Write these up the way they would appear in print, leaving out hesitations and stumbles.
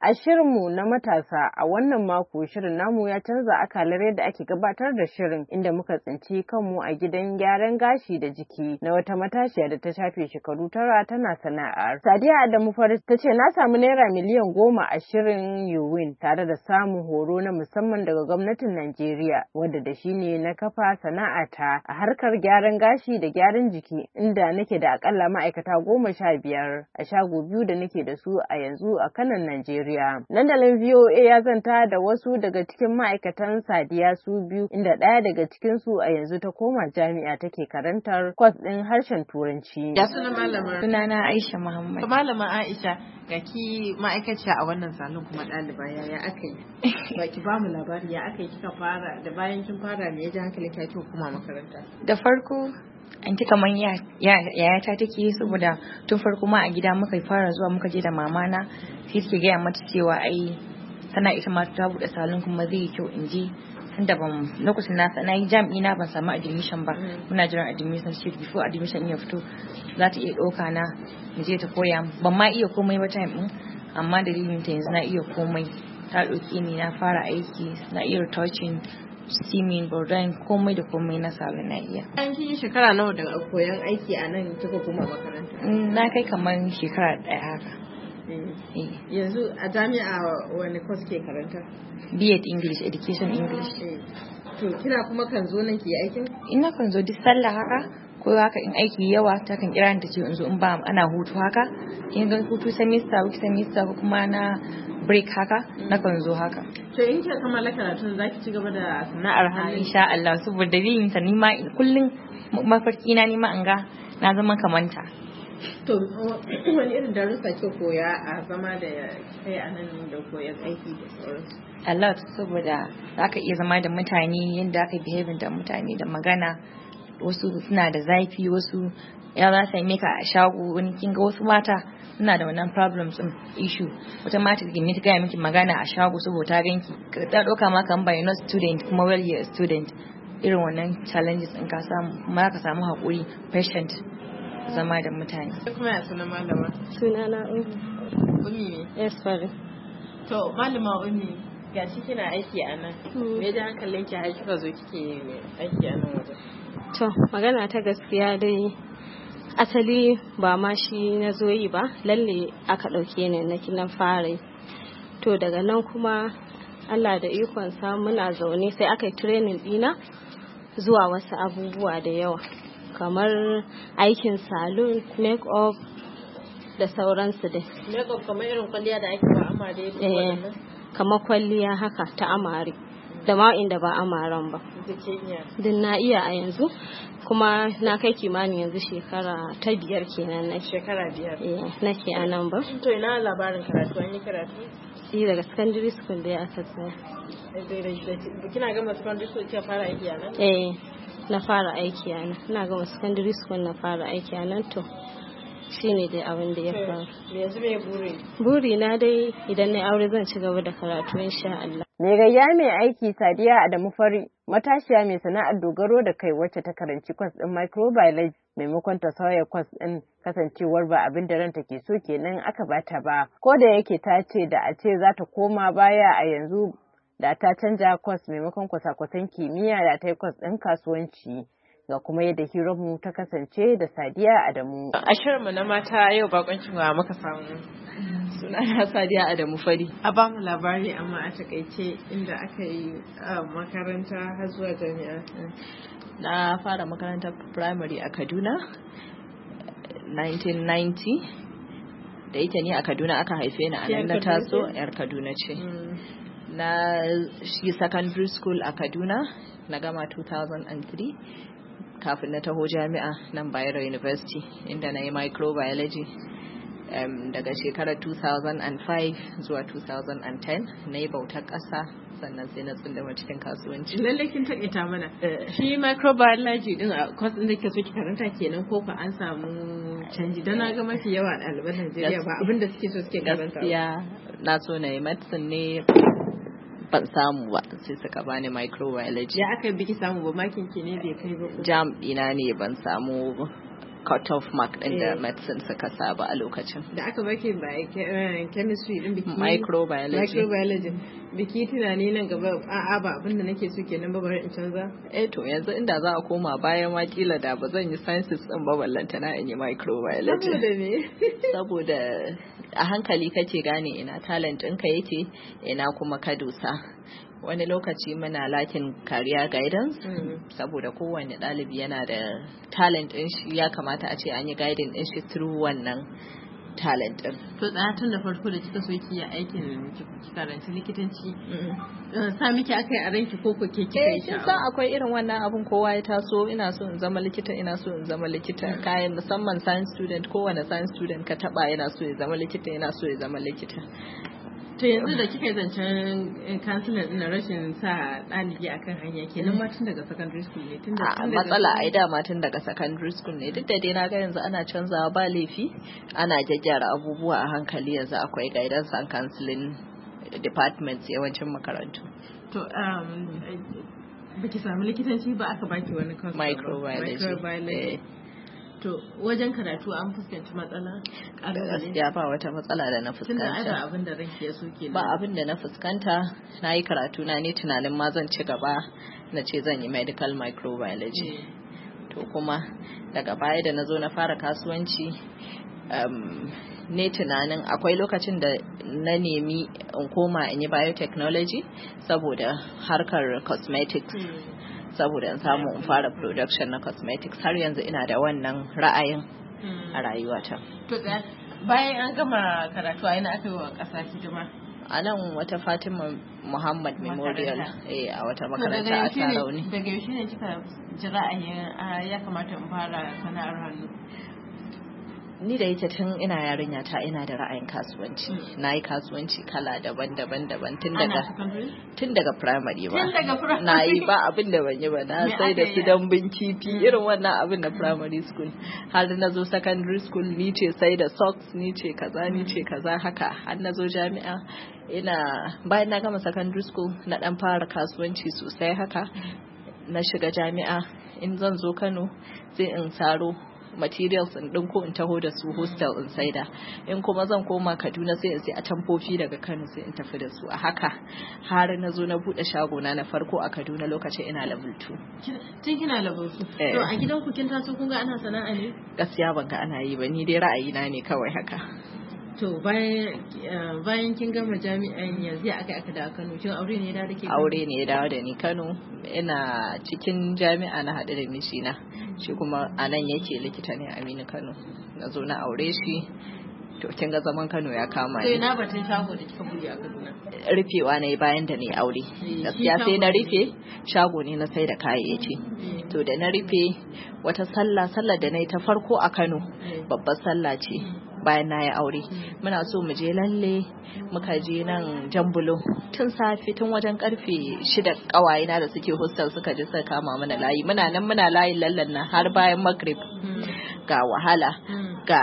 A shirinmu na matasa a wannan mako shirin namu ya canza akalar yadda ake gabatar da shirin inda muka tsinci kanmu a gidan gyaran gashi da jiki na wata matashiya da ta shafe shekaru 9 tana sana'ar. Sadiya Adamu Faris ta ce na samu naira miliyan 10 a shirin Yuwin tare da samun horo na musamman daga gwamnatin Najeriya wadda da shi ne na kafa sana'ata a harkar gyaran gashi da gyaran jiki inda nake da akalla ma'aikata 15 a shago 2 da nake da su a yanzu a kanan Najeriya. Dandalin VOA ya zanta da wasu daga cikin ma'aikatan Sadiya su biyu inda ɗaya daga cikin su a yanzu ta koma jami'a take karantar kwas ɗin harshen Turanci. Ya suna malama? Sunana Aisha Muhammad. Malama Aisha, ga ki ma'aikaciya a wannan salon kuma ɗaliba yaya aka yi? Ba ki ba mu labari ya aka yi kika fara da bayan kin fara ne ya ji hankali ta ki kuma makaranta? Da farko an ci kamar yayata take yi saboda tun farko ma a gida muka fara zuwa muka je da mamana sai take gaya mata cewa ai tana ita ma ta bude salon kuma zai yi kyau in je tunda ban lokacin na yi jami'i na ban samu admission ba muna jiran admission sheet before admission ya fito za ta iya ɗauka na mu je ta koya ban ma iya komai ba time din amma dalilin ta yanzu na iya komai ta ɗauke ni na fara aiki na iya retouching steaming bordan komai da komai na salon na iya. An yi shekara nawa da koyon aiki a nan kika kuma makaranta? Na kai kamar shekara 1 haka. Yanzu a jami'a wani course ke karanta? B.Ed English, Education English. To kina kuma kan zo nan ki yi aikin? Ina kan zo duk sallah haka ko haka in aiki yawa ta kan kira ni ta ce in zo in ba ana hutu haka. Kin ga hutu semester ko kuma na break haka na kan zo haka. To in kika kammala karatun zaki ci gaba da sana'ar hannu? Insha Allah saboda dalilin ta nima kullun mafarki na nima an ga na zama kamanta. To wani irin darussa ke koya a zama da kai a nan da koyan aiki da sauransu? Allah saboda zaka iya zama da mutane yadda aka behave da mutane da magana wasu suna da zafi wasu ya za su yi ka a shago wani kinga wasu mata suna da wannan problems din issue wata mata gini ta gaya miki magana a shago saboda ta ganki ta dauka ma kan by not student kuma well you're student irin wannan challenges in ka samu kuma ka samu hakuri patient zama da mutane. Kuma ya suna malama? Sunana Umi ne? Yes, sorry. To malama Umi gashi kina aiki a nan. Me da hankalin ki har kika zo kike aiki a nan wajen? To magana ta gaskiya dai asali ba ma shi na zo yi ba lalle aka ɗauke ni na kinan fara. To daga nan kuma Allah da ikon sa muna zaune sai aka yi training dina zuwa wasu abubuwa da yawa kamar aikin salon, make up da sauransu dai. Make up kamar irin kwalliya da ake ba amare da wannan? Kamar kwalliya haka ta amare da ma inda ba amaran ba. Din na iya a yanzu kuma na kai kimanin yanzu shekara ta 5 kenan na shekara 5 nake a nan ba. To ina labarin karatu an yi karatu? Daga secondary school da aka tsaya. Kina gama secondary school kika fara aiki a nan? Na fara aiki a nan. Ina gama secondary school na fara aiki a nan to shine dai abin da ya faru. Yanzu me buri? Buri na dai idan na aure zan ci gaba da karatu insha Allah. Mai gayya mai aiki Sadiya Adamu Fari matashiya mai sana'ar dogaro da kai wacce ta karanci kwas ɗin microbiology maimakon ta sauya kwas ɗin kasancewar ba abin da ranta ke so kenan aka bata ba. Ko da yake ta ce da a ce za ta koma baya a yanzu da ta canja kwas maimakon kwasa-kwasan kimiyya da ta yi kwas ɗin kasuwanci. Ga kuma yadda hirarmu ta kasance da Sadiya Adamu. A shirinmu na mata yau bakoncin wa muka samu. Sunana Sadiya Adamu Fari. A ba mu labari amma a takaice inda aka yi makaranta har zuwa jami'a. Na fara makarantar primary a Kaduna 1990. Da yake ni a Kaduna aka haife ni a nan na taso yar Kaduna ce. Na shi secondary school a Kaduna na gama 2003. Kafin na taho jami'a nan Bayero University inda na yi microbiology daga shekarar 2005 zuwa 2010 na yi bautar ƙasa sannan sai na tsundama cikin kasuwanci. Lallai kin taƙaita mana. Shi microbiology din a course din da kike so ki karanta kenan ko fa an samu canji dan na ga mafi yawa ɗaliban Najeriya ba abin da suke so suke karanta. Gaskiya na so na yi medicine ne ban samu ba sai suka bani microbiology. Ya aka biki samu ba makin ki ne bai kai ba? Jam dina ne ban samu cut off mark din da medicine suka saba a lokacin. Da aka baki chemistry din biki microbiology biki tunani nan gaba a'a ba abinda nake so kenan ba bari in canza. To yanzu inda za a koma bayan wakila da ba zan yi sciences din ba ballanta na in yi microbiology. Saboda me? Saboda a hankali kake gane ina talent ɗinka yake ina kuma ka dosa. Wani lokaci muna lakin career guidance saboda kowane ɗalibi yana da talent ɗin shi, ya kamata a ce an yi guiding ɗin shi through wannan talent ɗin. To tun da farko da kika so ki yi aikin ki karanci likitanci sa miki akai a ranki ko ke kika yi kin san akwai irin wannan abun, kowa ya taso ina so in zama likita kayan musamman science student, kowane science student ka taba yana so ya zama likita. To yanzu da kika zancen counselor din rashin sa ɗalibi akan hanya kenan ma tun daga secondary school ne matsala ai dama tun daga secondary school ne, duk da dai na ga yanzu ana canzawa ba laifi, ana gyaggyara abubuwa a hankali. Yanzu akwai guidance and counseling departments yawancin makarantu. To baki samu likitanci ba aka baki wani course microbiology. To wajen karatu an fuskanci matsala? Gaskiya ba wata matsala da na fuskanta. Tunda ba abin da ranki ya so kenan. Ba abin da na fuskanta, na yi karatu na ne tunanin ma zan ci gaba na ce zan yi medical microbiology. To kuma daga baya da na zo na fara kasuwanci ne tunanin akwai lokacin da na nemi in koma in yi biotechnology saboda harkar cosmetics. Saboda in samu in fara production na cosmetics. Har yanzu ina da wannan ra'ayin a rayuwata. To bayan an gama karatu a ina aka yi wa ƙasa hidima? A nan wata Fatima Muhammad Memorial a wata makaranta a Tarauni. Daga yaushe ne kika ji ra'ayin ya kamata in fara sana'ar hannu? Ni da yake tun ina yarinya ta ina da ra'ayin kasuwanci. Na yi kasuwanci kala daban-daban tun daga primary ba. Na yi ba abin da ban yi ba. Na sai da su dambun kifi irin wannan abin da primary school. Har na zo secondary school ni ce sai da socks, ni ce kaza haka. Har na zo jami'a bayan na gama secondary school na dan fara kasuwanci sosai haka. Na shiga jami'a in zan zo Kano sai in saro materials in dinko in taho da su hostel in saida, in kuma zan koma Kaduna sai in sai a tamfofi daga Kano sai in tafi da su. A haka har na zo na bude shago na farko a Kaduna lokacin ina level 2. Tun kina level 2? To a gidan ku kin taso kun ga ana sana'a ne? Gaskiya ban ga ana yi ba, ni dai ra'ayina ne kawai haka. To bayan kin gama jami'an yanzu aka dawo Kano, kin aure ne ya dawo da ke? Aure ne ya dawo da ni Kano. Ina cikin jami'a na haɗu da mijina, shi kuma a nan yake likita ne Aminu Kano. Na zo na aure shi. To kin ga zaman Kano ya kama ni. To ina batun shago da kika buɗe a Kaduna? Rufewa ne bayan da ni aure. Gaskiya sai na rufe shago ne na sai da kayayyaki. To da na rufe wata sallah da na yi ta farko a Kano, babbar sallah ce. Bayan na yi aure muna so mu je lalle, muka je nan Jambulo tun safe, tun wajen karfe 6 kawayena da suke hostel suka je suka kama mana layi. Muna nan muna layin lallan nan har bayan Maghrib. Ga wahala, ga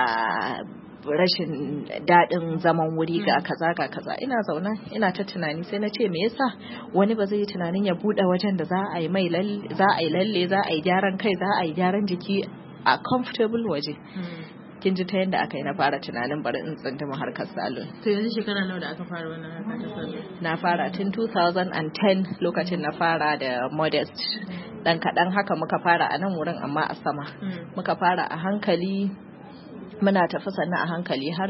rashin daɗin zaman wuri, ga kaza. Ina zauna ina ta tunani sai na ce me yasa wani ba zai yi tunanin ya buɗe wajen da za a yi lalle, za a yi gyaran kai, za a yi gyaran jiki a comfortable waje. Kin ji ta yadda aka yi na fara tunanin bari in tsunduma harkar salon. To yanzu shekara nawa da aka fara wannan harkar ta salon? Na fara tun 2010 lokacin na fara da Modest. Dan kaɗan haka muka fara a nan wurin amma a sama. Muka fara a hankali, muna tafi sannan a hankali har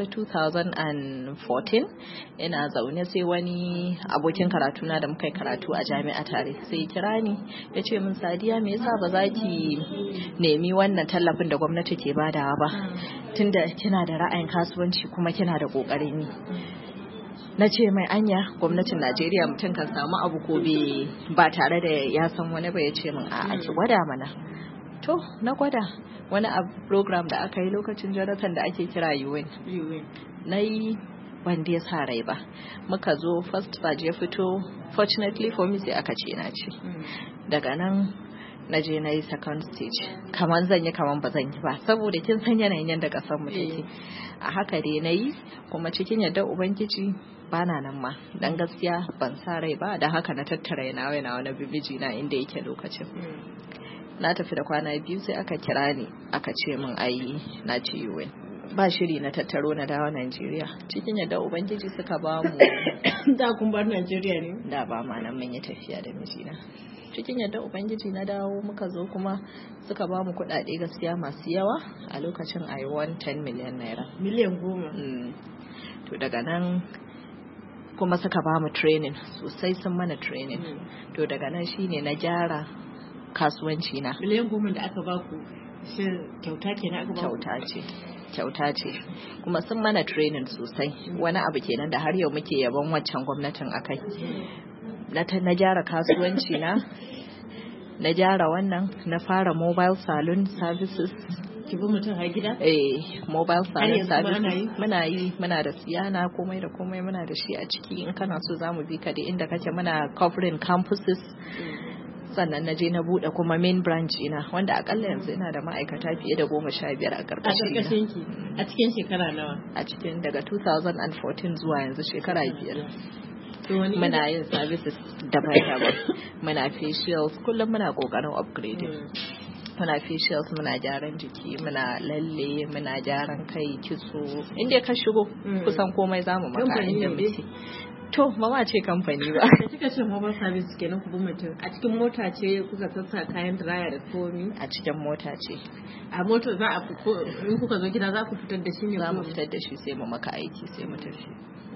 2014 ina zaune sai wani abokin karatu na da muka yi karatu a jami'a tare sai kira ni ya ce min Sadiya me yasa ba za ki nemi wannan tallafin da gwamnati ke badawa ba, tunda kina da ra'ayin kasuwanci kuma kina da kokarin yi. Na ce mai anya gwamnatin Najeriya mutum kan samu abu ko ba tare da ya san wani ba, ya ce min a'a ki gwada mana. To na gwada wani program da aka yi lokacin Jonathan da ake kira UN. Na yi wanda ya sa rai ba. Muka zo first batch ya fito, fortunately for me sai aka ce na ce. Daga nan na je na yi second stage. Kaman zan yi kaman ba zan yi ba, saboda kin san yanayin yadda kasar mu take. A haka dai na yi, kuma cikin yadda Ubangiji bana nan ma. Dan gaskiya ban sa rai ba, da haka na tattara yana wani bibiji na inda yake lokacin. na tafi da kwana 2 sai aka kira ni aka ce min ai na ci UN. Ba shiri na tattaro na dawo Najeriya. Cikin yadda Ubangiji suka ba mu da kun bar Najeriya ne? Da ba ma nan mun yi tafiya da mijina. Cikin yadda Ubangiji na dawo muka zo kuma suka ba mu kuɗaɗe gaskiya masu yawa a lokacin I won 10 million naira. Miliyan 10. To daga nan kuma suka ba mu training sosai, sun mana training. To daga nan shine na gyara kasuwanci na. Miliyan 10 da aka ba ku shi kyauta kenan aka ba ku? Kyauta ce kuma sun mana training sosai. Wani abu kenan da har yau muke yabon waccan gwamnatin akai. Na gyara kasuwanci na gyara wannan, na fara mobile salon services. Ki bi mutum har gida? Mobile salon services muna da siyana komai da komai muna da shi a ciki. In kana so zamu bi ka da inda kake, muna covering campuses. Sannan na je na bude kuma main branch ina wanda akalla yanzu ina da ma'aikata fiye da 15 a karkashin ki. A cikin shekara nawa? A cikin daga 2014 zuwa yanzu shekara 5. Muna yin services daban-daban. Muna facials, kullum muna kokarin upgrading. Muna facials, muna gyaran jiki, muna lalle, muna gyaran kai, kitso. Inda ka shigo kusan komai zamu maka inda muke. To, mama ce kamfani ba. Da kika ce mobile service kenan ku bi mutum. A cikin mota ce kuka sassa kayan dryer da komi? A cikin mota ce. A mota za a in kuka zo gida za ku fitar da shi ne? Za mu fitar da shi sai mu maka aiki sai mu tafi.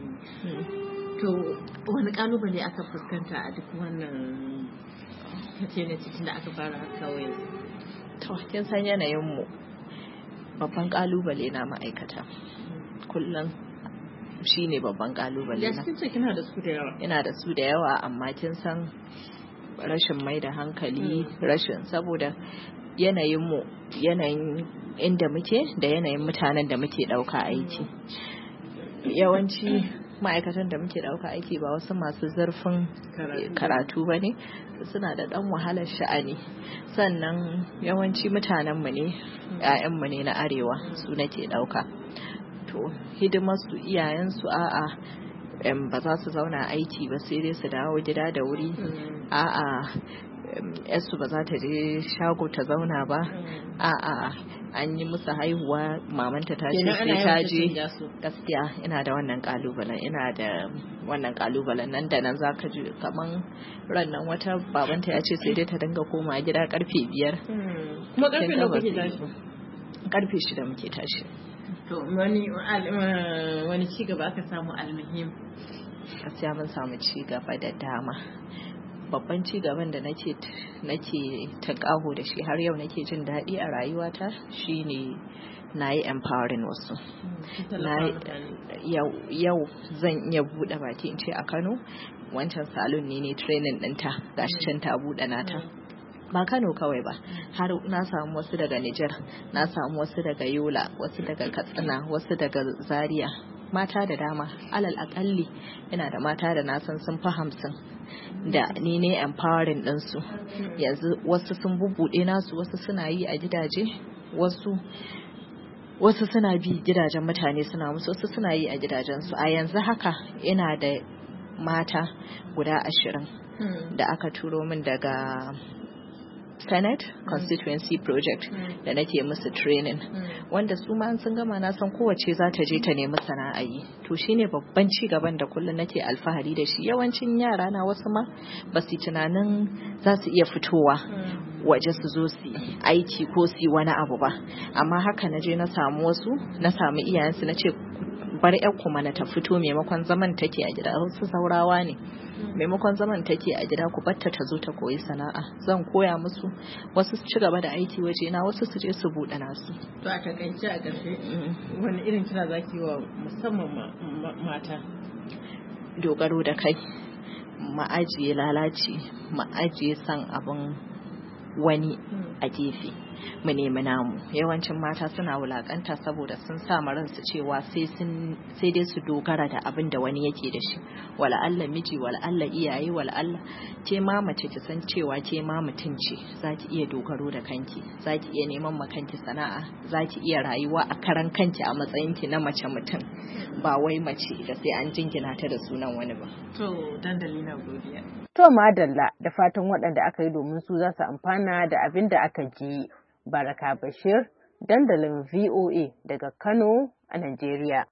To, wani kalubale aka fuskanta a duk wannan ne cikin da aka fara kawai? To, kin san yanayin mu. Babban kalubale na ma'aikata. Kullum shi ne babban kalubale na. Kin ce kina da su da yawa? Ina da su da yawa, amma kin san rashin mai da hankali, saboda yanayin inda muke da yanayin mutanen da muke dauka aiki. Yawanci ma'aikatan da muke dauka aiki ba wasu masu zurfin karatu ba ne, suna da dan wahalar sha'ani. Sannan yawanci mutanenmu ne, 'ya'yanmu ne na arewa su nake dauka. To hidimarsu iyayensu ba za su zauna aiki ba sai dai su dawo gida da wuri. Yarsu ba za ta je shago ta zauna ba. An yi musu haihuwa mamanta ta ce sai ta je. Gaskiya ina da wannan kalubalen nan da nan za ka ji kaman rannan wata babanta ya ce sai dai ta dinga koma gida karfe 5. Kuma karfe nawa kuke tashi? Karfe 6 muke tashi. To wani ci gaba aka samu almuhim? Gaskiya mun samu ci gaba da dama. Babban ci gaban da nake tunƙaho da shi har yau nake jin daɗi a rayuwata shine na yi empowering wasu. Yau zan iya buɗe baki in ce a Kano wancan salon ne training ɗinta gashi can ta buɗe nata. Ba Kano kawai ba, har na samu wasu daga Nijar, na samu wasu daga Yola, wasu daga Katsina, wasu daga Zaria, mata da dama. Alal akalli ina da mata da na san sun fi 50 da ni ne empowering ɗinsu. Yanzu wasu sun bubbuɗe nasu, wasu suna yi a gidaje, wasu suna bi gidajen mutane suna musu, wasu suna yi a gidajensu. A yanzu haka ina da mata guda 20 da aka turo min daga Senate Constituency Project da nake musu training, wanda su ma sun gama na san kowace za ta je ta nemi sana'a yi. To shine babban ci gaban da kullum nake alfahari da shi. Yawancin yara na wasu ma ba su tunanin za su iya fitowa waje su zo su aiki ko su wani abu ba, amma haka na je na samu iyayensu na ce bar ƴarku mana ta fito, maimakon zaman take a gida. Wasu saurawa ne, maimakon zaman take a gida ku batta ta zo ta koyi sana'a, zan koya musu, wasu su ci gaba da aiki waje na, wasu su je su buɗe nasu. To a takaice a ƙarshe wani irin kira zaki wa musamman mata? Dogaro da kai, ma'ajiye lalaci, ma'ajiye san abin wani a gefe, mu nemi namu. Yawancin mata suna wulakanta saboda sun sa ransu cewa sai dai su dogara da abin da wani yake da shi, wala Allah miji, wala Allah iyaye, wala Allah ke ma mace ki san cewa ke ma mutum ce, zaki iya dogaro da kanki, zaki iya neman makanki sana'a, zaki iya rayuwa a karan kanki a matsayin ki na mace mutum, ba wai mace da sai an jingina ta da sunan wani ba. To dandali na godiya. To madalla, da fatan waɗanda aka yi domin su za su amfana da abin da aka ji. Baraka Bashir, dandalin VOA daga Kano a Najeriya.